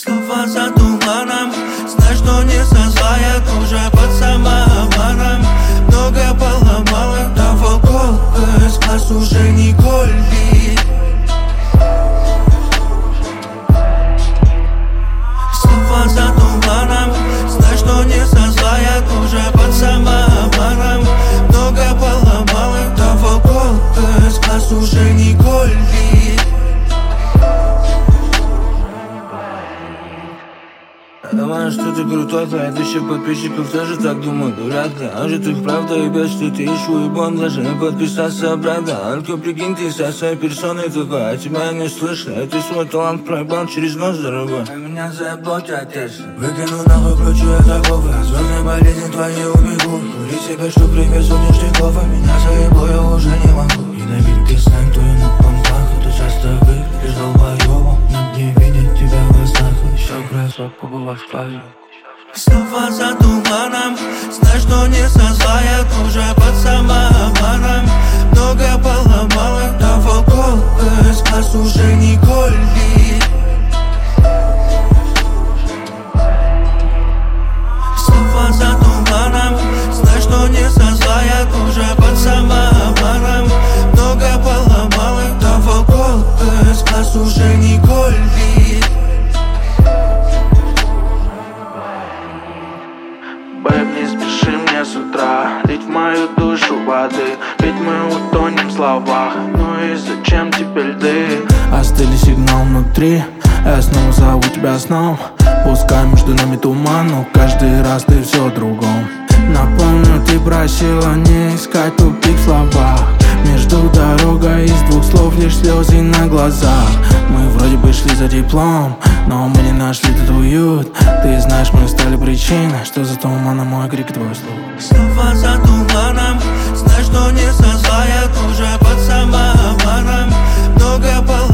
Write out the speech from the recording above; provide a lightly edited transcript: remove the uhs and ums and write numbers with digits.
Слова за туманом, знай, что не созлает уже под самообманом. Много поломал это волков, из глаз уже не колит. Слова за туманом, знай, что не созлает уже под самообманом. Много поломал это волков, из глаз уже не колит. Думаю, что ты крутой, твоя тысяча подписчиков тоже так думают, вряд ли. А же ты правда, ребят, что ты ищу уебан, даже не подписаться обратно. Только прикинь, ты со своей персоной такой, а тебя не слышно. И ты свой талант проебал через нос, дорогой. А меня забота, отец. Выкину нахуй, включу это кофе. Звездные болезни твои убегут. Кури себе, что привезу ништяков, а меня заебу я уже не могу. Ядовитый сленг твой на понтах, и ты часто выглядишь долбоёбом. Но не видеть тебя в глазах, еще красок побывать в плаве. Слова за туманом, знай, что не созлает уже под самообманом. Много поломал это волков, из глаз уже не колит. Слова за туманом, знай, что не созлает уже под самообманом. Много поломал это волков, из глаз уже не колит. Бэйб, не спеши мне с утра лить в мою душу воды, ведь мы утонем в словах. Ну и зачем тебе льды? Остыли сигнал внутри, я снова зову тебя сном. Пускай между нами туман, но каждый раз ты все другом. Напомню, ты просила не искать тупик в словах. Между дорогой из двух слов лишь слезы на глазах. Мы вроде бы шли за теплом, но мы не нашли тут уют. Ты знаешь, мы стали причиной, что за туманом мой крик, твой слух. Слова за туманом, знай, что не созлает уже под самообманом. Много